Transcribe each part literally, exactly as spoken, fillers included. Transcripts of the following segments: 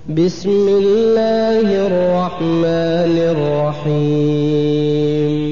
بسم الله الرحمن الرحيم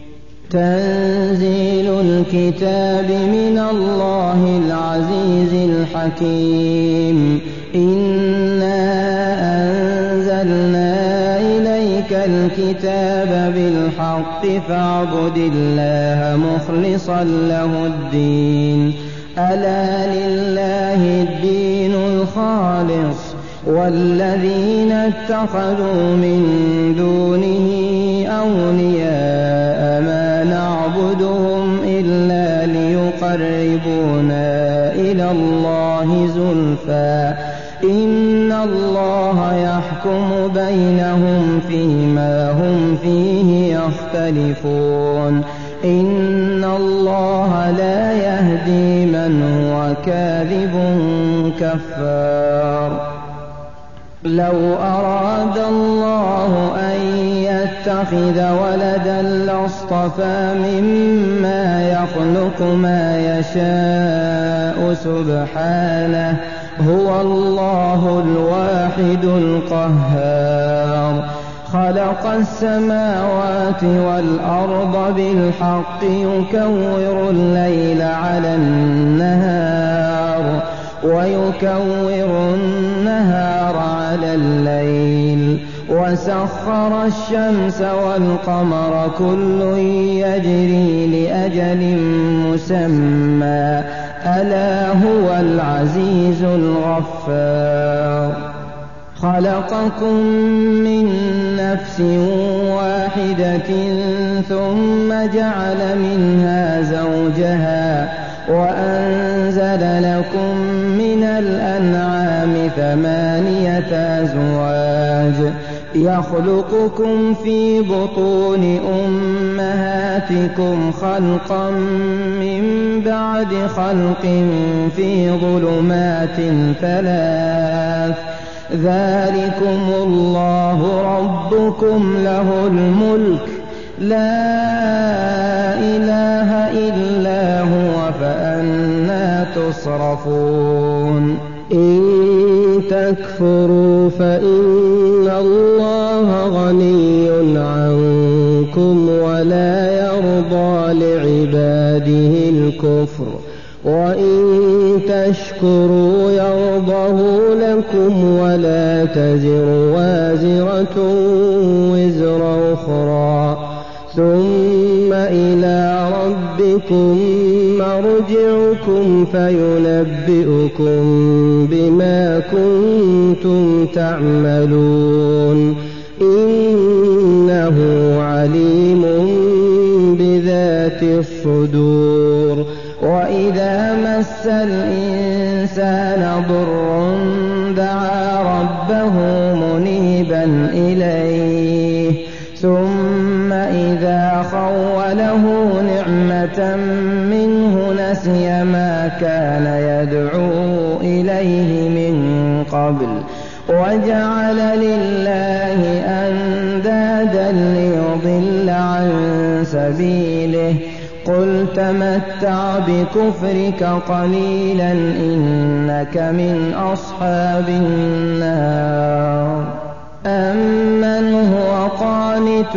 تنزيل الكتاب من الله العزيز الحكيم إنا أنزلنا إليك الكتاب بالحق فاعبد الله مخلصا له الدين ألا لله الدين الخالص والذين اتخذوا من دونه أولياء ما نعبدهم إلا ليقربونا إلى الله زلفى إن الله يحكم بينهم فيما هم فيه يختلفون إن الله لا يهدي من هو كاذب كفار لو أراد الله أن يتخذ ولدا لاصطفى مما يخلق ما يشاء سبحانه هو الله الواحد القهار خلق السماوات والأرض بالحق يكور الليل على النهار ويكور النهار على الليل وسخر الشمس والقمر كل يجري لأجل مسمى ألا هو العزيز الغفار خلقكم من نفس واحدة ثم جعل منها زوجها وأنزل لكم من الأنعام ثمانية أزواج يخلقكم في بطون أمهاتكم خلقا من بعد خلق في ظلمات ثلاث ذلكم الله ربكم له الملك لا إله إلا هو فأنى تصرفون إن تكفروا فإن الله غني عنكم ولا يرضى لعباده الكفر وإن تشكروا يرضه لكم ولا تزر وازرة وزر أخرى ثم إلى ربكم مرجعكم فينبئكم بما كنتم تعملون إنه عليم بذات الصدور وإذا مس الإنسان ضر دعا ربه منيبا إليه ثم إذا خوله نعمة منه نسي ما كان يدعو إليه من قبل وجعل لله أندادا ليضل عن سبيله قل تمتع بكفرك قليلا إنك من أصحاب النار أمن هو قانت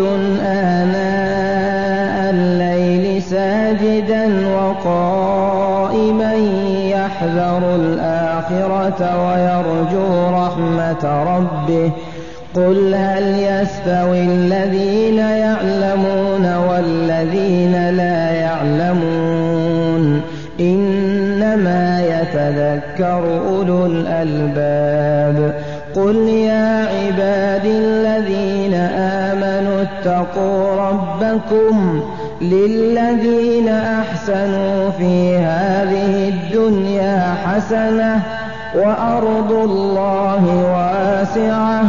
آناء الليل ساجدا وقائما يحذر الآخرة ويرجو رحمة ربه قل هل يستوي الذين يعلمون والذين لا يعلمون إنما يتذكر أولو الألباب قل يا عبادي الذين آمنوا اتقوا ربكم للذين أحسنوا في هذه الدنيا حسنة وأرض الله واسعة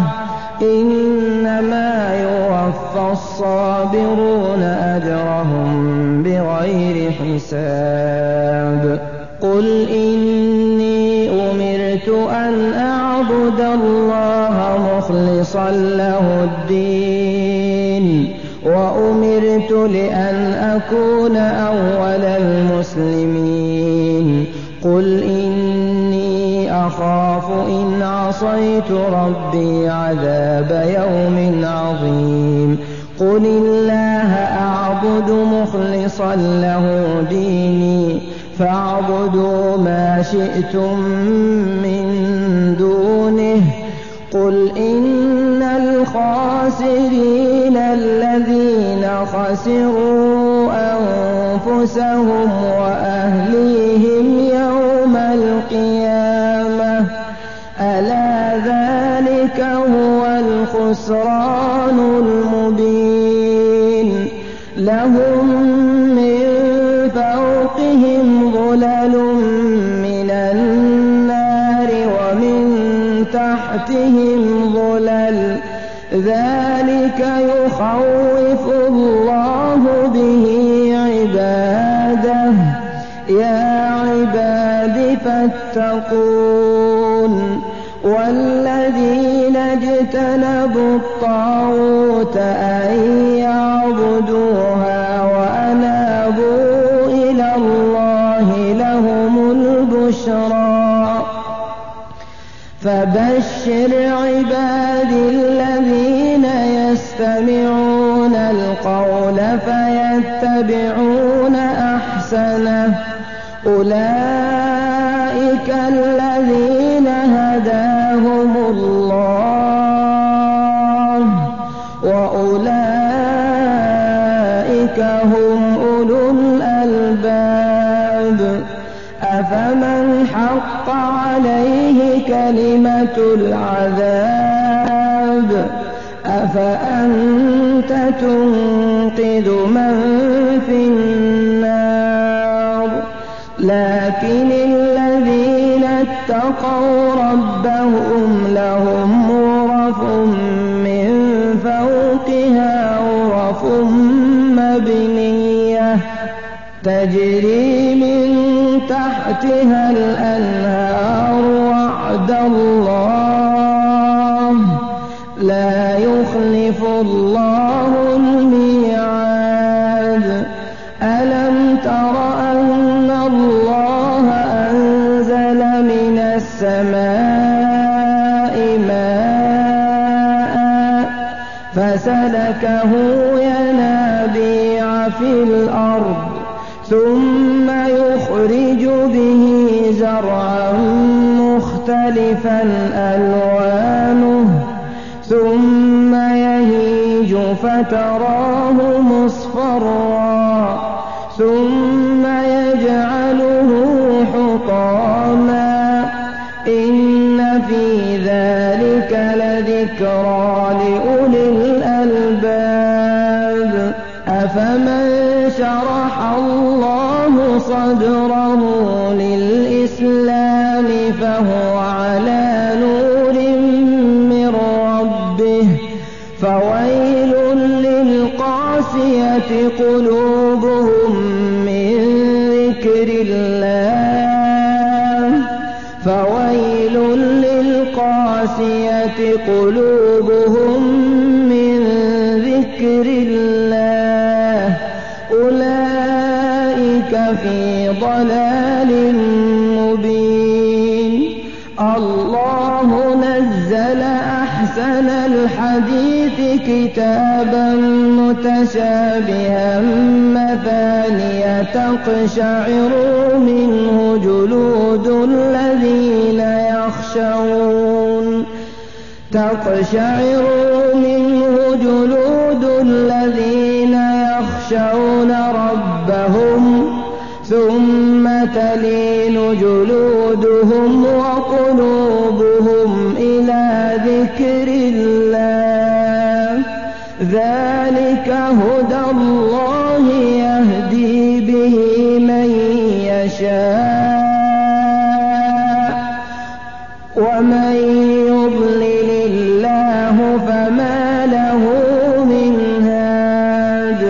إنما يوفى الصابرون أجرهم بغير حساب قل إني أمرت أن أعبد الله مخلصا له الدين وأمرت لأن أكون أول المسلمين قل إني أخاف إن عصيت ربي عذاب يوم عظيم قل الله أعبد مخلصا له ديني فاعبدوا ما شئتم من دونه قل إن الخاسرين الذين خسروا أنفسهم وأهليهم يوم القيامة ألا ذلك هو الخسران المبين لهم من فوقهم ظلل من النار ومن تحتهم ظلل ذلك يخوف الله به عباده يا عباد فاتقون والذين اجتنبوا الطاغوت أن يعبدوها وأنابوا إلى الله لهم البشرى فبشر عبادي الذين يستمعون القول فيتبعون أحسنه أولئك الذين هداهم الله وأولئك هم أولو الألباب أفمن حق عليه كلمة العذاب أفأنت تنقذ من في النار لكن الذين اتقوا ربهم لهم غرف من فوقها غرف مبنية تجري من تحتها الأنهار وعد الله لا يخلف الله الميعاد ألم تر أن الله أنزل من السماء ماء فسلكه ينابيع في الأرض ثم يخرج به زرعا مختلفا ألوانه ثم يهيج فتراه مصفرا ثم يجعله حطاما إن في ذلك لذكرى لأولي الألباب أفمن شرح الله صدره للإسلام فهو على نور من ربه فويل للقاسية قلوبهم من ذكر الله فويل للقاسية قلوبهم من ذكر الله أولئك في ضلال مبين الله نزل أحسن الحديث كتابا متشابها مثانية تقشعر منه جلود الذين يخشون تقشعر منه جلود الذين يخشون ربهم ثم تلين جلودهم وقلوبهم إلى ذكر الله ذلك هدى الله يهدي به من يشاء ومن يضلل الله فما له من هاد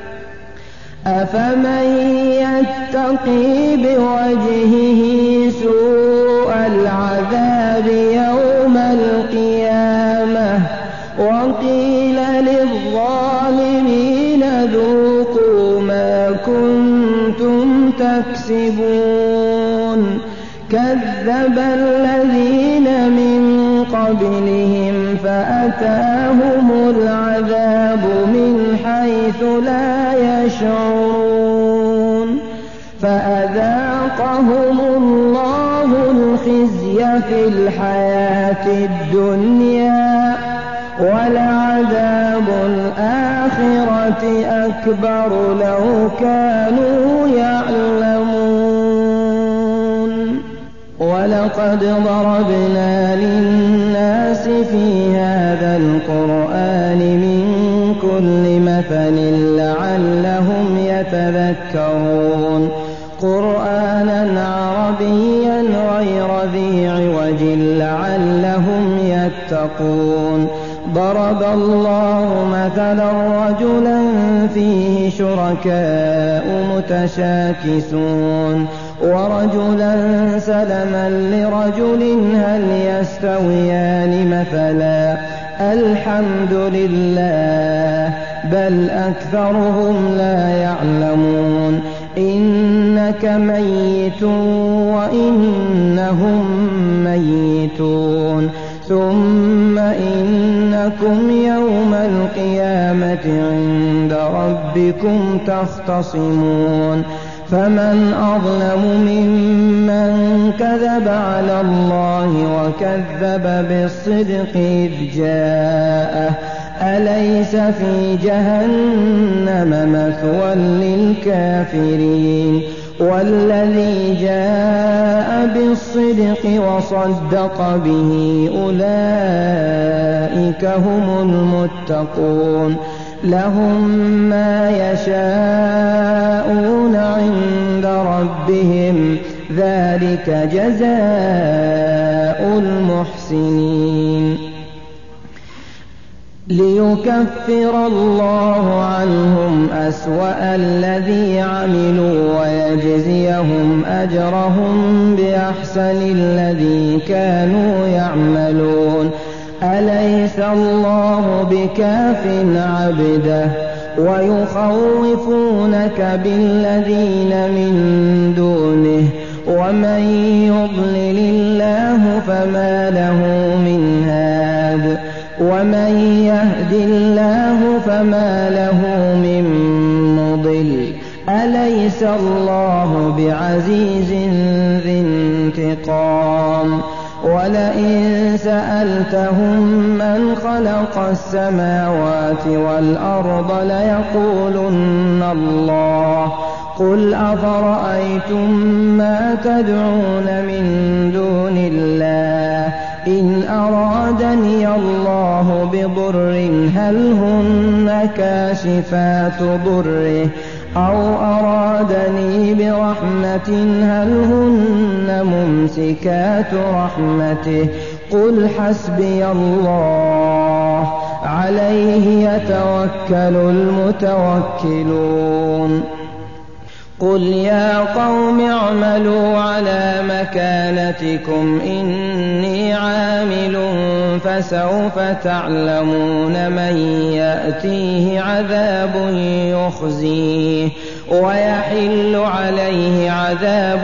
أفمن يتقي بوجهه سوء العذاب يوم القيامة وقيل للظالمين ذوقوا ما كنتم تكسبون كذب الذين من قبلهم فأتاهم العذاب من حيث لا يشعرون فأذاقهم الله الخزي في الحياة الدنيا ولعذاب الآخرة أكبر لو كانوا يعلمون ولقد ضربنا للناس في هذا القرآن من كل مثل لعلهم يتذكرون قرآنا عربيا غير ذي عوج لعلهم يتقون ضرب الله مثلا رجلا فيه شركاء متشاكسون ورجلا سلما لرجل هل يستويان مثلا الحمد لله بل أكثرهم لا يعلمون إنك ميت وإنهم ميتون ثم إنكم يوم القيامة عند ربكم تختصمون فمن أظلم ممن كذب على الله وكذب بالصدق إذ جاءه أليس في جهنم مثوى للكافرين والذي جاء بالصدق وصدق به أولئك هم المتقون لهم ما يشاءون عند ربهم ذلك جزاء المحسنين ليكفر الله عنهم أسوأ الذي عملوا ويجزيهم أجرهم بأحسن الذي كانوا يعملون أليس الله بكاف عبده ويخوفونك بالذين من دونه ومن يضلل الله فما له من هاد ومن يهد الله فما له من مضل أليس الله بعزيز ذي انتقام ولئن سألتهم من خلق السماوات والأرض ليقولن الله قل أفرأيتم ما تدعون من دون الله إن أرادني الله بضر هل هن كاشفات ضره أو أرادني برحمة هل هن ممسكات رحمته قل حسبي الله عليه يتوكل المتوكلون قل يا قوم اعملوا على مكانتكم إني عامل فسوف تعلمون من يأتيه عذاب يخزيه ويحل عليه عذاب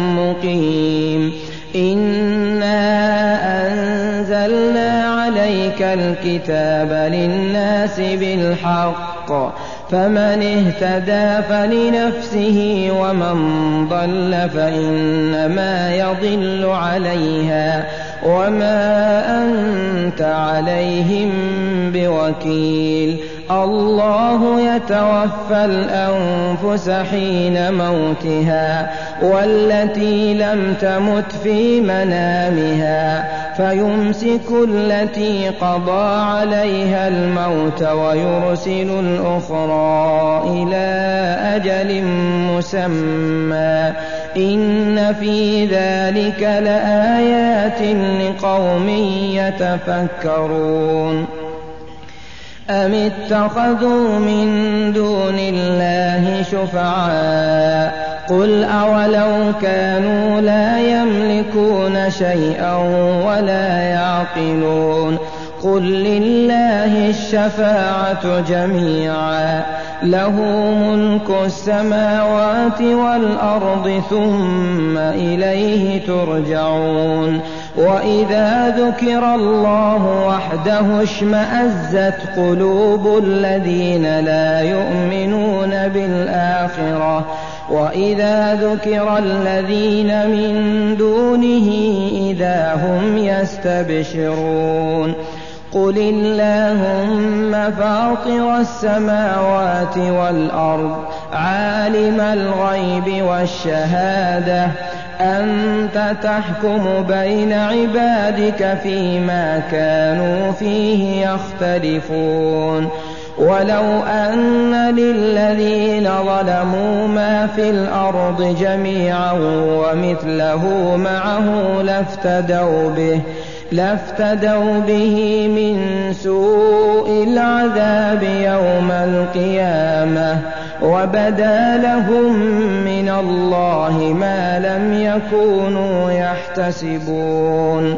مقيم إنا أنزلنا عليك الكتاب للناس بالحق فمن اهتدى فلنفسه ومن ضل فإنما يضل عليها وما أنت عليهم بوكيل الله يتوفى الأنفس حين موتها والتي لم تمت في منامها فيمسك التي قضى عليها الموت ويرسل الأخرى إلى أجل مسمى إن في ذلك لآيات لقوم يتفكرون أم اتخذوا من دون الله شفعاء قل أولو كانوا لا يملكون شيئا ولا يعقلون قل لله الشفاعة جميعا له ملك السماوات والأرض ثم إليه ترجعون وإذا ذكر الله وحده اشمأزت قلوب الذين لا يؤمنون بالآخرة وإذا ذكر الذين من دونه إذا هم يستبشرون قل اللهم فاطر السماوات والأرض عالم الغيب والشهادة أنت تحكم بين عبادك فيما كانوا فيه يختلفون ولو أن للذين ظلموا ما في الأرض جميعا ومثله معه لافتدوا به لافتدوا به من سوء العذاب يوم القيامة وبدا لهم من الله ما لم يكونوا يحتسبون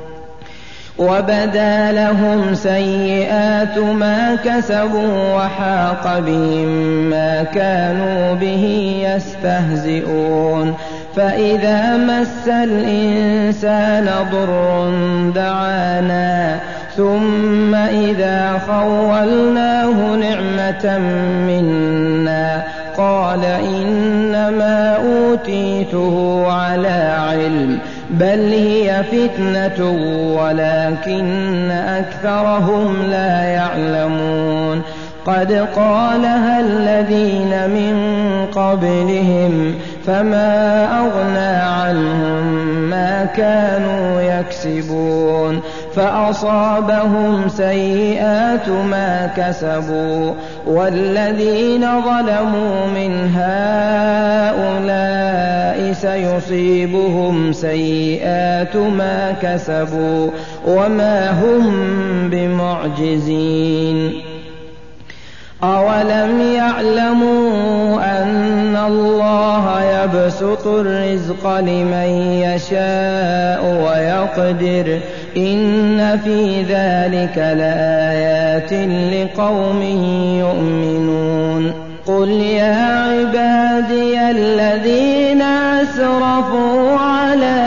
وبدا لهم سيئات ما كسبوا وحاق بهم ما كانوا به يستهزئون فإذا مس الإنسان ضر دعانا ثم إذا خولناه نعمة منا قال إنما أوتيته على علم بل هي فتنة ولكن أكثرهم لا يعلمون قد قالها الذين من قبلهم فما أغنى عنهم ما كانوا يكسبون فأصابهم سيئات ما كسبوا والذين ظلموا من هؤلاء سيصيبهم سيئات ما كسبوا وما هم بمعجزين أولم يعلموا أن الله يبسط الرزق لمن يشاء ويقدر إن في ذلك لآيات لقوم يؤمنون قل يا عبادي الذين أسرفوا على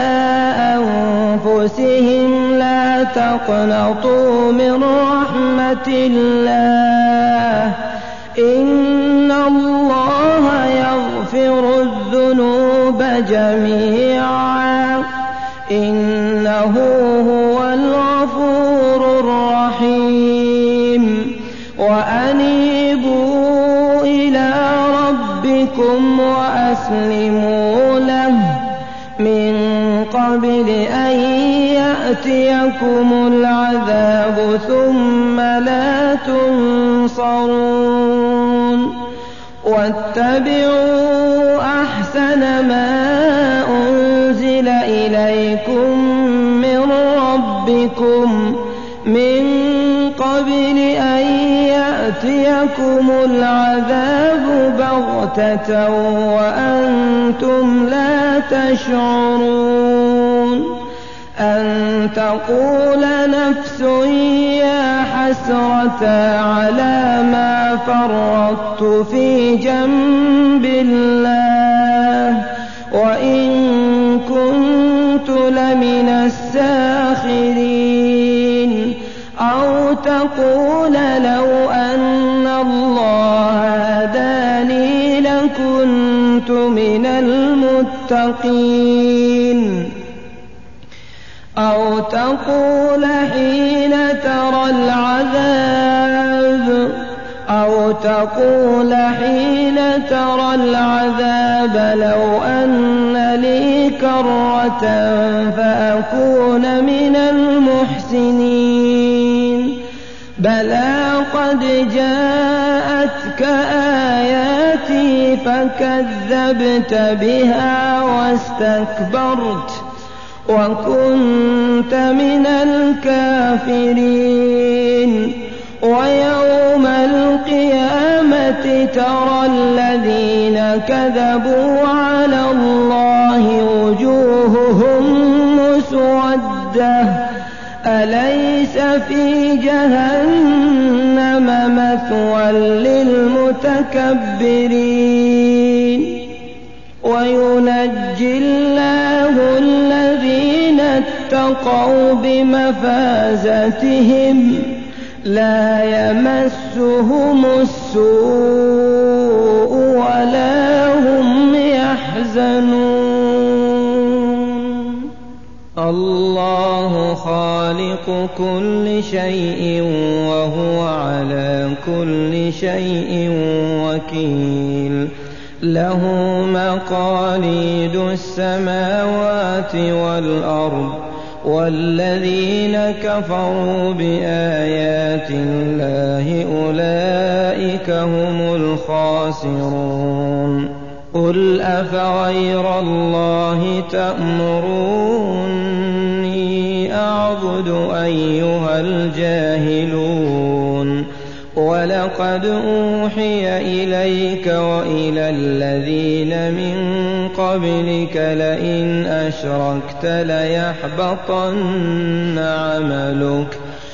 أنفسهم لا تقنطوا من رحمة الله إن الله يغفر الذنوب جميعا إنه هو الغفور الرحيم وأنيبوا إلى ربكم وأسلموا له من قبل أن يأتيكم العذاب ثم لا تنصرون واتبعوا أحسن ما أنزل إليكم من ربكم من قبل أن يأتيكم العذاب بغتة وأنتم لا تشعرون أن تقول نفس يا حسرة على ما فرطت في جنب الله وإن كنت لمن الساخرين أو تقول لو أن الله هداني لكنت من المتقين أو تقول حين ترى العذاب أو تقول حين ترى العذاب لو أن لي كرة فأكون من المحسنين بلى قد جاءتك آياتي فكذبت بها واستكبرت وكنت من الكافرين ويوم القيامة ترى الذين كذبوا على الله وجوههم مسودة أليس في جهنم مثوى للمتكبرين وينجي الله الذين اتقوا بمفازتهم لا يمسهم السوء ولا هم يحزنون الله خالق كل شيء وهو على كل شيء وكيل له مقاليد السماوات والأرض والذين كفروا بآيات الله أولئك هم الخاسرون قل أفغير الله تأمروني أعبد أيها الجاهلون ولقد أوحي إليك وإلى الذين من قبلك لئن أشركت ليحبطن عملك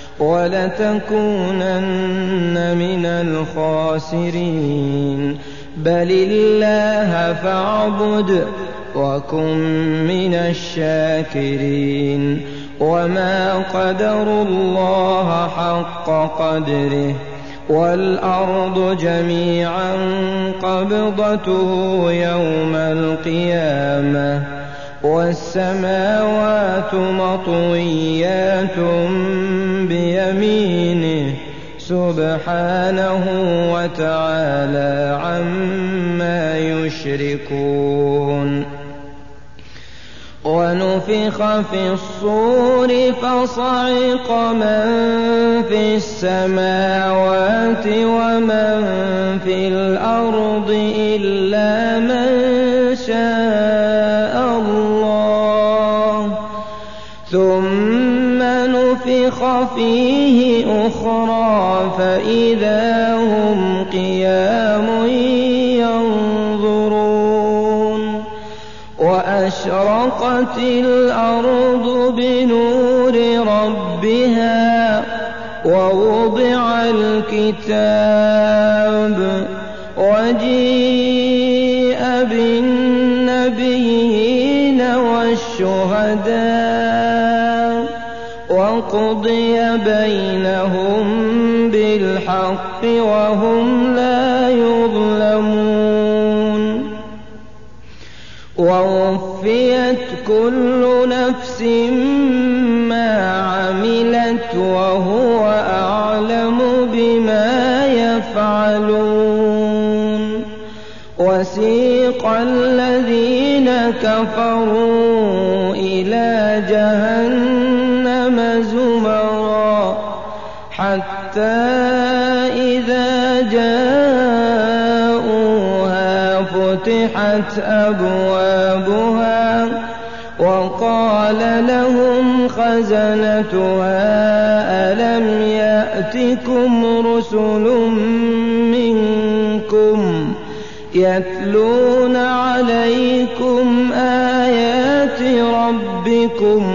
ولتكونن من الخاسرين بل الله فاعبد وكن من الشاكرين وما قدروا الله حق قدره والأرض جميعا قبضته يوم القيامة والسماوات مطويات بيمينه سبحانه وتعالى عما يشركون ونفخ في الصور فصعق من في السماوات ومن في الأرض إلا من شاء الله ثم نفخ فيه أخرى فإذا هم قيام ينظرون وأشرقت الأرض بنور ربها ووضع الكتاب وجيء بالنبيين والشهداء وقضي بينهم بالحق وهم لا يظلمون ووفيت كل نفس ما عملت وهو أعلم بما يفعلون وسيق الذين كفروا إلى جهنم زمرا حتى إذا جاءوها فتحت أبوابها وقال لهم خزنتها ألم يأتكم رسل منكم يتلون عليكم آيات ربكم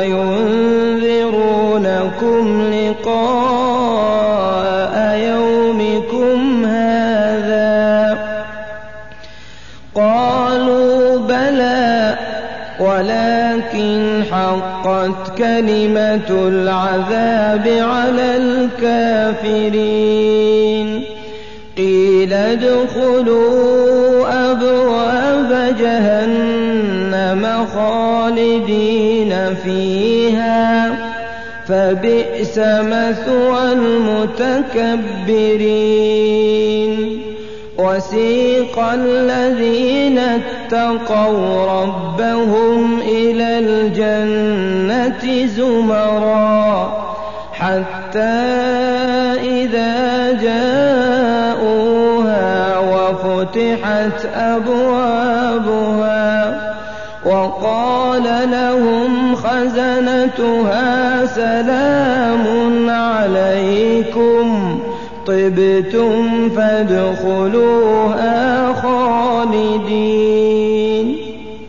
وينذرونكم لقاء يومكم هذا قالوا بلى ولكن حقت كلمة العذاب على الكافرين قيل ادخلوا أبواب جهنم خالدين فيها فبئس مثوى المتكبرين وسيق الذين اتقوا ربهم إلى الجنة زمرا حتى إذا جاءوها وفتحت أبوابها وقال لهم خزنتها سلام عليكم طبتم فادخلوها خالدين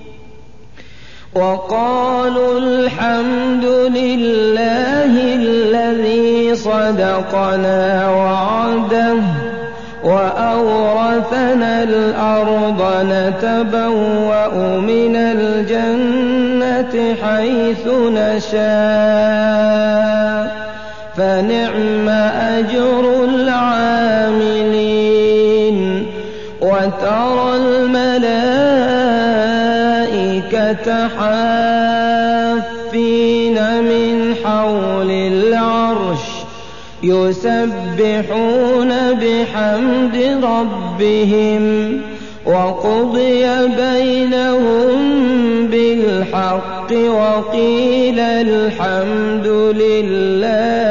وقالوا الحمد لله الذي صدقنا وعده وأورثنا الأرض نتبوأ من الجنة حيث نشاء فنعم أجر العاملين وترى الملائكة حافين من حول العرش يسبحون بحمد ربهم وقضي بينهم بالحق وقيل الحمد لله